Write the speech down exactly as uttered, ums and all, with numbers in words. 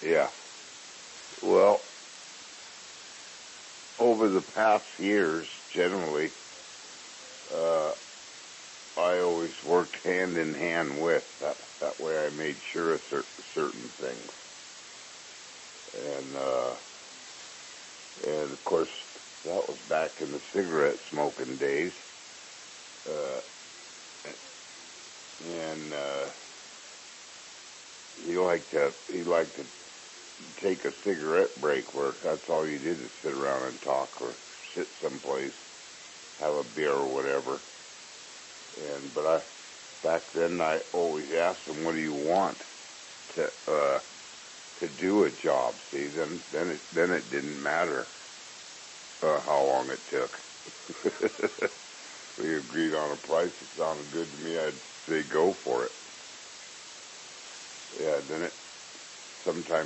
Yeah. Well, over the past years, generally, uh, I always worked hand in hand with that. That way, I made sure of certain certain things, and uh, and of course, that was back in the cigarette smoking days. Uh, and uh, he liked to he liked to take a cigarette break where that's all you did is sit around and talk or sit someplace, have a beer or whatever. And but I back then I always asked him, "What do you want to uh, to do a job?" See, then then it then it didn't matter uh, how long it took. We agreed on a price that sounded good to me. I'd say go for it. Yeah, then it sometimes